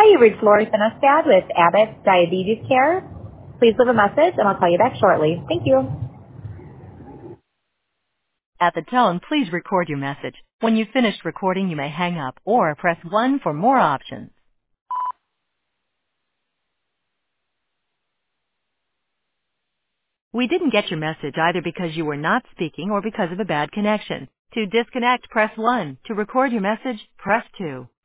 You reached Lori Finestad with Abbott Diabetes Care. Please leave a message and I'll call you back shortly. Thank you. At the tone, please record your message. When you've finished recording, you may hang up or press 1 for more options. We didn't get your message either because you were not speaking or because of a bad connection. To disconnect, press 1. To record your message, press 2.